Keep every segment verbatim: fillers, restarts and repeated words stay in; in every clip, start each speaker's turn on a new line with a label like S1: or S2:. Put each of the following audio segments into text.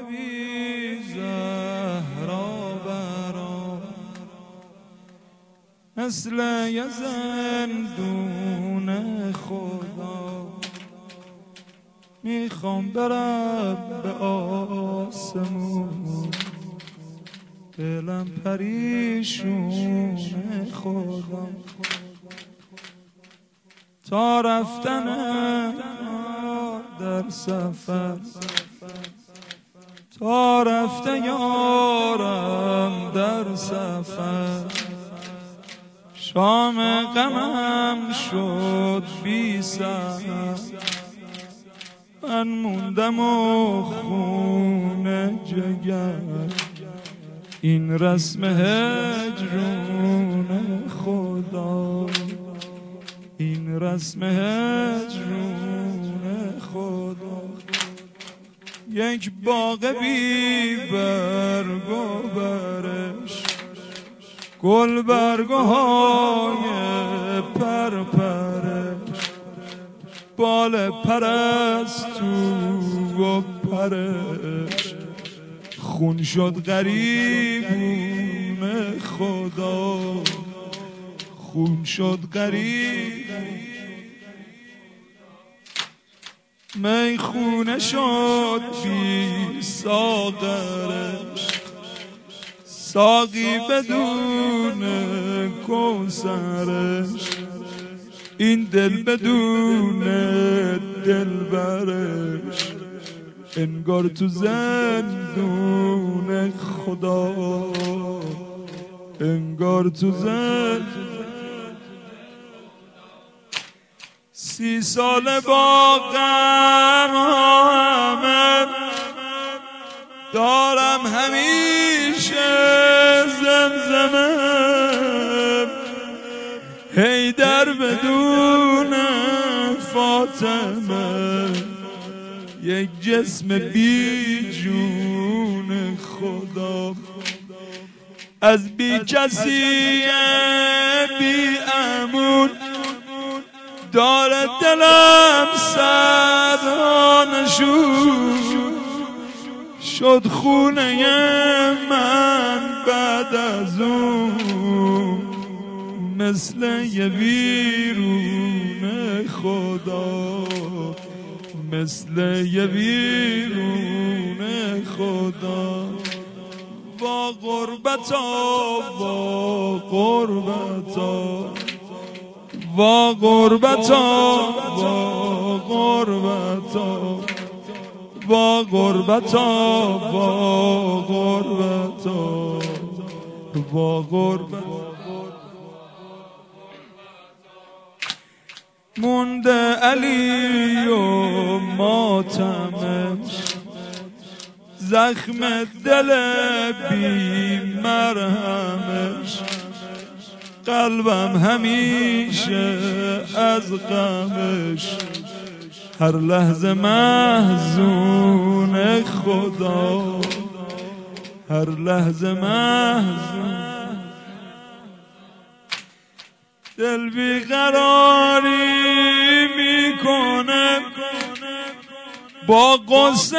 S1: بی زهرا برام، مثل یه زندون خدا. میخوام برم به آسمون، دلم پریشونه خدا. تا رفتن در سفر، تا رفته یارم در سفر. شام غمم شد بی سر، من موندم و خون جگر. این رسم هجرون خدا، این رسم هجرون خدا. یک باغ بی برگ و برش، گل برگ های پرپرش. بال پرستو و پرش، خون شد غریبون خدا، خون شد غریب. میخونه شد بی ساغرش، ساقی بدون کوثرش. این دل بدون دلبرش، انگار تو زندون خدا، انگار تو زندون. سی سال با غم همه دارم همیشه زمزمه. حیدر بدون فاطمه، یک جسم بی جون خدا. از بی کسی بی امون، داره دلم سرانشون. شد خونه من بعد از اون، مثل یه ویرون خدا، مثل یه ویرون خدا. وا غربتا، وا غربتا، وا غربتا، وا غربتا، وا غربتا، وا غربتا، وا غربتا. مونده علی و ماتمش، زخم دل بی مرهمش. قلبم همیشه از غمش، هر لحظه محزون خدا، هر لحظه محزون. دل بیقراری میکنه، با قصه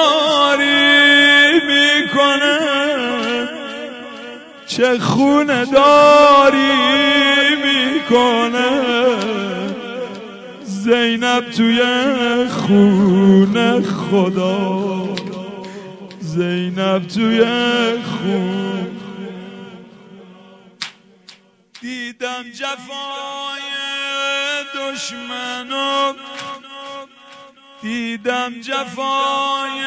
S1: یاری میکنه. چه خونه داری میکنه، زینب توی خونه خدا، زینب توی خون. دیدم جفای دشمنو، دیدم جفای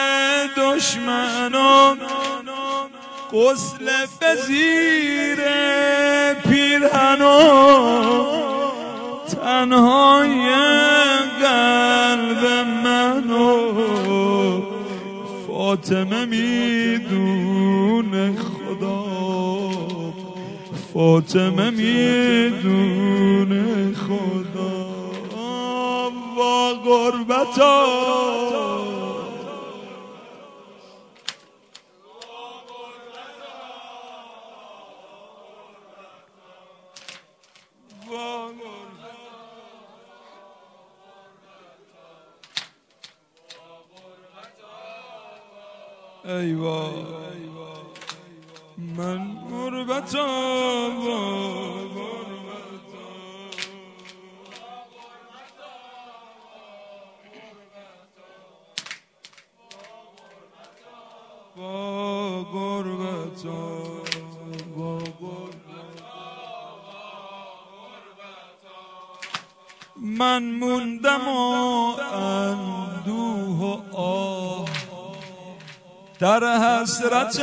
S1: دشمنو. غسل به زیر پیرهنو، تنهای قلب منو. فاطمه میدونه خدا، فاطمه میدونه خدا. وا غربتا، ای وای من غربتم با غربتم با من موندم و اندوه و آه در حسرت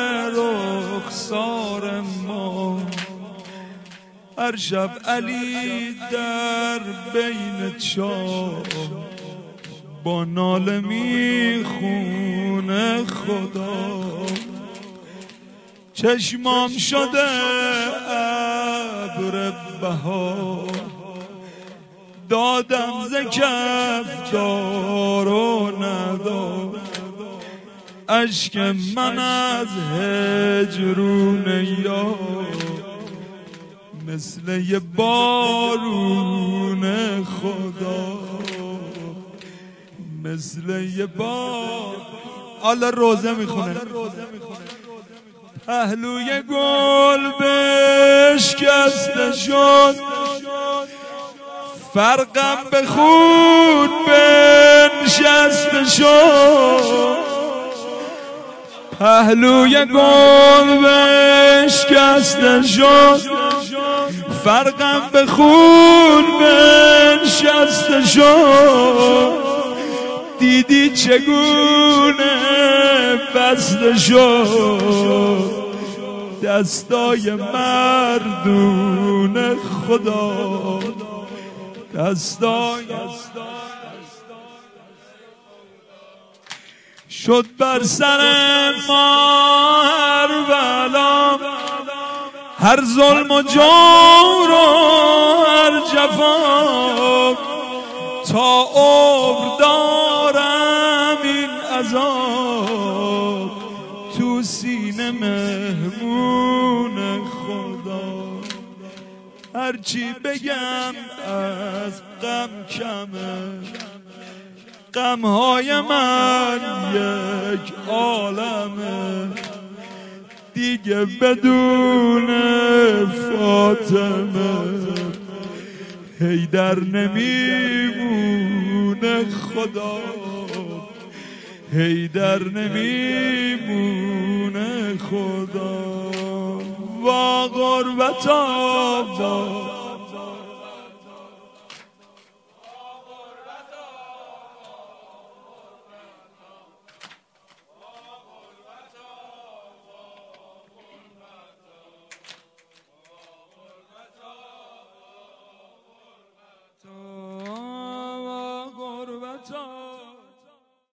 S1: رخسار ما. هر شب علی در بین چاه با ناله میخونه خدا. چشمام شده ابر بهار دادم ز کف دار و ندار. اشک من از هجرون یار مثل یه بارون خدا مثل یه بار. حالا روزه میخونه پهلوی گل بشکسته شد فرقم به خون بنشسته شد. پهلوی گل بشکسته شد فرقم به خون بنشسته شد. دیدی چگونه بسته شد دستای مردون خدا. دستای شد بر سر ما هر بلا هر ظلم و جور و هر جفا. تا عمر دارم این عذاب تو سینه مهمون خدا. هرچی بگم از غم کمه غمهای من یک عالمه. دیگه بدون فاطمه حیدر نمیمونه خدا. حیدر نمیمونه خدا. وا غربتا